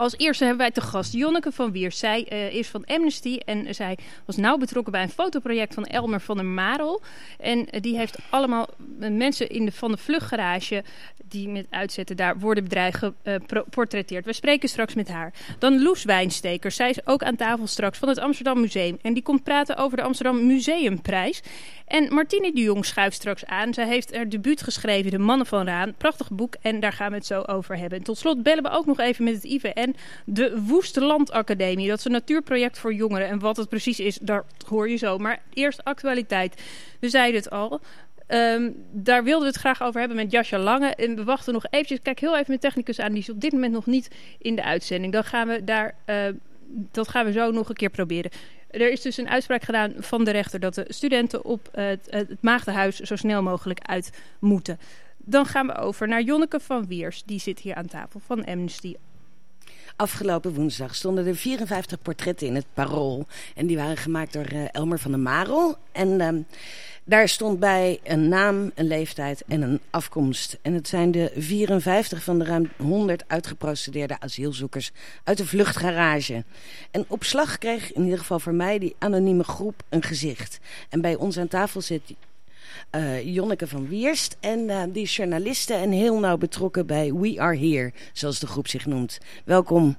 Als eerste hebben wij te gast Jonneke van Wiers. Zij is van Amnesty en zij was nauw betrokken bij een fotoproject van Elmer van der Marel. En die heeft allemaal mensen van de vluchtgarage die met uitzetten daar worden bedreigd geportretteerd. We spreken straks met haar. Dan Loes Wijnstekers. Zij is ook aan tafel straks van het Amsterdam Museum. En die komt praten over de Amsterdam Museumprijs. En Martine de Jong schuift straks aan. Zij heeft haar debuut geschreven, De Mannen van Raan. Prachtig boek en daar gaan we het zo over hebben. En tot slot bellen we ook nog even met het IVN. De Woeste Landacademie. Dat is een natuurproject voor jongeren. En wat het precies is, dat hoor je zo. Maar eerst actualiteit. We zeiden het al. Daar wilden we het graag over hebben met Jascha Lange. En we wachten nog eventjes. Kijk heel even met technicus aan. Die is op dit moment nog niet in de uitzending. Dan gaan we dat gaan we zo nog een keer proberen. Er is dus een uitspraak gedaan van de rechter dat de studenten op het Maagdenhuis zo snel mogelijk uit moeten. Dan gaan we over naar Jonneke van Wiers. Die zit hier aan tafel van Amnesty. Afgelopen woensdag stonden er 54 portretten in het Parool. En die waren gemaakt door Elmer van der Marel. En daar stond bij een naam, een leeftijd en een afkomst. En het zijn de 54 van de ruim 100 uitgeprocedeerde asielzoekers uit de vluchtgarage. En op slag kreeg in ieder geval voor mij die anonieme groep een gezicht. En bij ons aan tafel zit Jonneke van Wierst. En die is journaliste en heel nauw betrokken bij We Are Here, zoals de groep zich noemt. Welkom.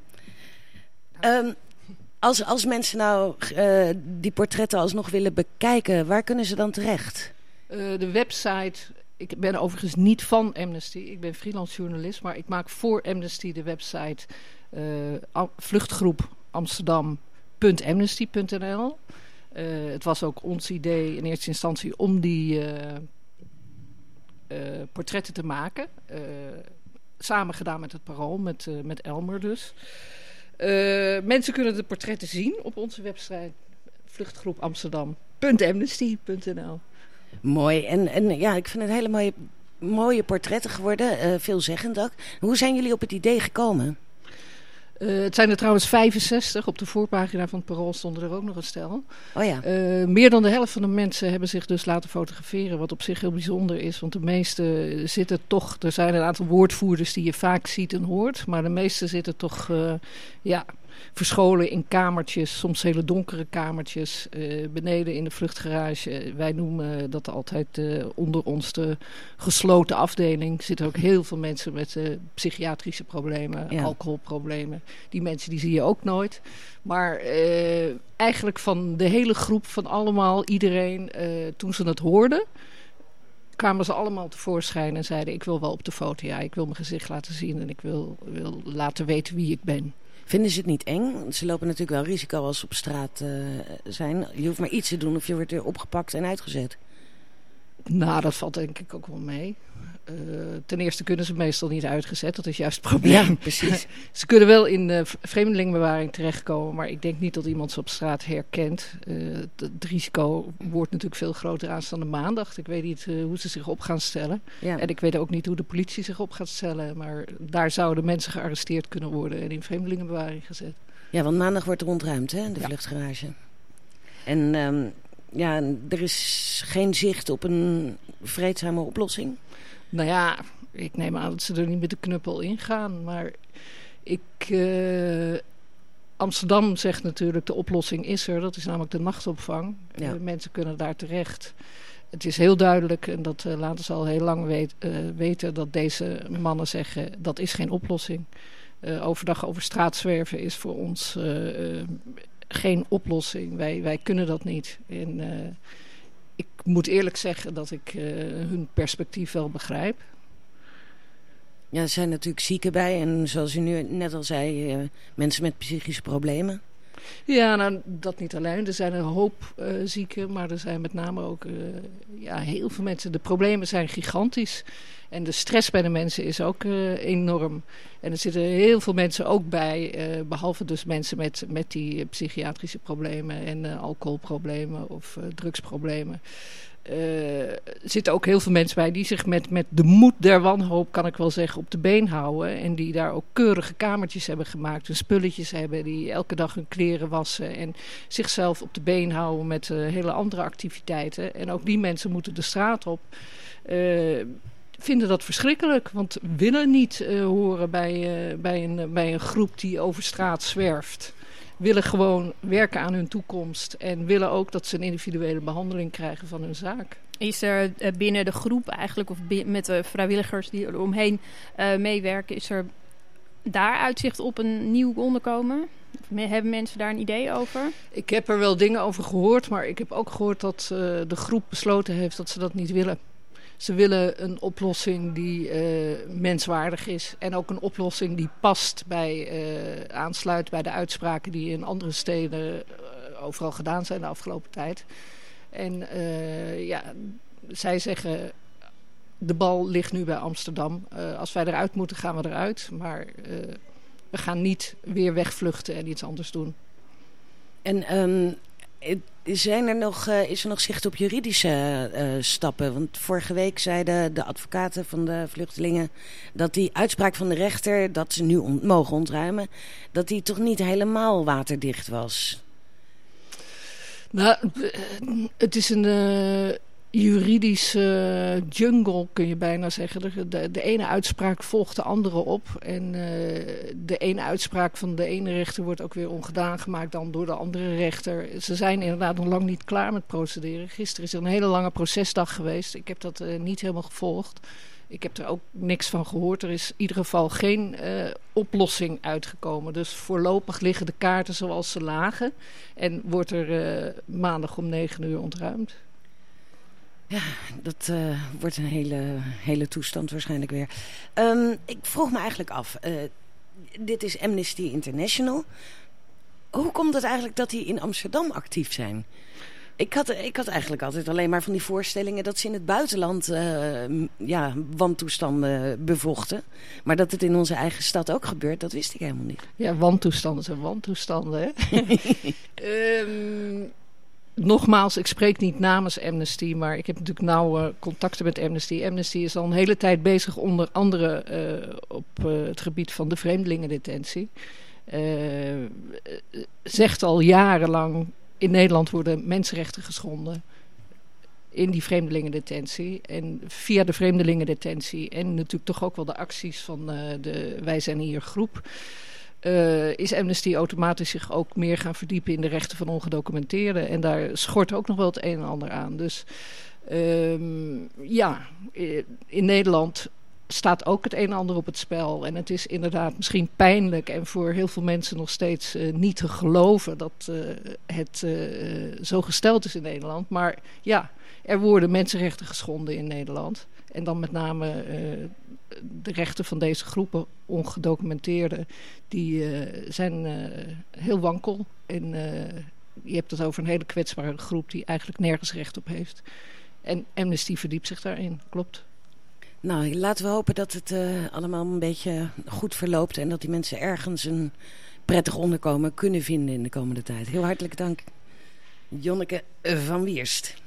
Als mensen nou die portretten alsnog willen bekijken, waar kunnen ze dan terecht? De website. Ik ben overigens niet van Amnesty. Ik ben freelance journalist, maar ik maak voor Amnesty de website vluchtgroep Amsterdam.amnesty.nl. Het was ook ons idee in eerste instantie om die portretten te maken. Samen gedaan met het Parool, met Elmer dus. Mensen kunnen de portretten zien op onze website vluchtgroep Amsterdam.amnesty.nl. Mooi. En ja, ik vind het hele mooie portretten geworden. Veelzeggend ook. Hoe zijn jullie op het idee gekomen? Het zijn er trouwens 65. Op de voorpagina van het Parool stonden er ook nog een stel. Oh ja. Meer dan de helft van de mensen hebben zich dus laten fotograferen. Wat op zich heel bijzonder is. Want de meeste zitten toch... Er zijn een aantal woordvoerders die je vaak ziet en hoort. Maar de meeste zitten toch verscholen in kamertjes. Soms hele donkere kamertjes. Beneden in de vluchtgarage. Wij noemen dat altijd onder ons de gesloten afdeling. Er zitten ook heel veel mensen met psychiatrische problemen. Ja. Alcoholproblemen. Die mensen die zie je ook nooit. Maar eigenlijk van de hele groep, van allemaal, iedereen, toen ze het hoorden, kwamen ze allemaal tevoorschijn en zeiden: ik wil wel op de foto, ja, ik wil mijn gezicht laten zien en ik wil laten weten wie ik ben. Vinden ze het niet eng? Want ze lopen natuurlijk wel risico als ze op straat zijn. Je hoeft maar iets te doen of je wordt weer opgepakt en uitgezet. Nou, dat valt denk ik ook wel mee. Ten eerste kunnen ze meestal niet uitgezet. Dat is juist het probleem. Ja, precies. Ze kunnen wel in vreemdelingenbewaring terechtkomen, maar ik denk niet dat iemand ze op straat herkent. Het risico wordt natuurlijk veel groter aanstaande maandag. Ik weet niet hoe ze zich op gaan stellen. Ja. En ik weet ook niet hoe de politie zich op gaat stellen. Maar daar zouden mensen gearresteerd kunnen worden en in vreemdelingenbewaring gezet. Ja, want maandag wordt er ontruimd, hè, de vluchtgarage. En ja, er is geen zicht op een vreedzame oplossing? Nou ja, ik neem aan dat ze er niet met de knuppel in gaan. Maar Amsterdam zegt natuurlijk, de oplossing is er. Dat is namelijk de nachtopvang. Ja. Mensen kunnen daar terecht. Het is heel duidelijk, en dat laten ze al heel lang weten, dat deze mannen zeggen, dat is geen oplossing. Overdag over straat zwerven is voor ons geen oplossing. Wij kunnen dat niet. En ik moet eerlijk zeggen dat ik hun perspectief wel begrijp. Ja, er zijn natuurlijk zieken bij. En zoals u nu net al zei, mensen met psychische problemen. Ja, nou, dat niet alleen. Er zijn een hoop zieken, maar er zijn met name ook heel veel mensen. De problemen zijn gigantisch. En de stress bij de mensen is ook enorm. En er zitten heel veel mensen ook bij, behalve dus mensen met die psychiatrische problemen en alcoholproblemen of drugsproblemen. Er zitten ook heel veel mensen bij die zich met de moed der wanhoop, kan ik wel zeggen, op de been houden. En die daar ook keurige kamertjes hebben gemaakt, hun spulletjes hebben, die elke dag hun kleren wassen en zichzelf op de been houden met hele andere activiteiten. En ook die mensen moeten de straat op. vinden dat verschrikkelijk. Want willen niet horen bij een groep die over straat zwerft. Willen gewoon werken aan hun toekomst. En willen ook dat ze een individuele behandeling krijgen van hun zaak. Is er binnen de groep eigenlijk, of met de vrijwilligers die er omheen meewerken, is er daar uitzicht op een nieuw onderkomen? Hebben mensen daar een idee over? Ik heb er wel dingen over gehoord, maar ik heb ook gehoord dat de groep besloten heeft dat ze dat niet willen. Ze willen een oplossing die menswaardig is. En ook een oplossing die aansluit bij de uitspraken die in andere steden overal gedaan zijn de afgelopen tijd. En zij zeggen, de bal ligt nu bij Amsterdam. Als wij eruit moeten, gaan we eruit. Maar we gaan niet weer wegvluchten en iets anders doen. En is er nog zicht op juridische stappen? Want vorige week zeiden de advocaten van de vluchtelingen dat die uitspraak van de rechter, dat ze nu mogen ontruimen, dat die toch niet helemaal waterdicht was. Nou, het is een juridische jungle, kun je bijna zeggen. De ene uitspraak volgt de andere op. En de ene uitspraak van de ene rechter wordt ook weer ongedaan gemaakt dan door de andere rechter. Ze zijn inderdaad nog lang niet klaar met procederen. Gisteren is er een hele lange procesdag geweest. Ik heb dat niet helemaal gevolgd. Ik heb er ook niks van gehoord. Er is in ieder geval geen oplossing uitgekomen. Dus voorlopig liggen de kaarten zoals ze lagen. En wordt er maandag om 9:00 ontruimd. Ja, dat wordt een hele toestand waarschijnlijk weer. Ik vroeg me eigenlijk af. Dit is Amnesty International. Hoe komt het eigenlijk dat die in Amsterdam actief zijn? Ik had eigenlijk altijd alleen maar van die voorstellingen dat ze in het buitenland wantoestanden bevochten. Maar dat het in onze eigen stad ook gebeurt, dat wist ik helemaal niet. Ja, wantoestanden zijn wantoestanden, hè? Nogmaals, ik spreek niet namens Amnesty, maar ik heb natuurlijk nauwe contacten met Amnesty. Amnesty is al een hele tijd bezig, onder andere op het gebied van de vreemdelingendetentie. Zegt al jarenlang, in Nederland worden mensenrechten geschonden in die vreemdelingendetentie. En via de vreemdelingendetentie en natuurlijk toch ook wel de acties van de Wij Zijn Hier groep, is Amnesty automatisch zich ook meer gaan verdiepen in de rechten van ongedocumenteerden. En daar schort ook nog wel het een en ander aan. Dus in Nederland staat ook het een en ander op het spel. En het is inderdaad misschien pijnlijk en voor heel veel mensen nog steeds niet te geloven dat het zo gesteld is in Nederland. Maar ja, er worden mensenrechten geschonden in Nederland. En dan met name de rechten van deze groepen ongedocumenteerden, die zijn heel wankel. En je hebt het over een hele kwetsbare groep die eigenlijk nergens recht op heeft. En Amnesty verdiept zich daarin, klopt. Nou, laten we hopen dat het allemaal een beetje goed verloopt en dat die mensen ergens een prettig onderkomen kunnen vinden in de komende tijd. Heel hartelijk dank, Jonneke van Wierst.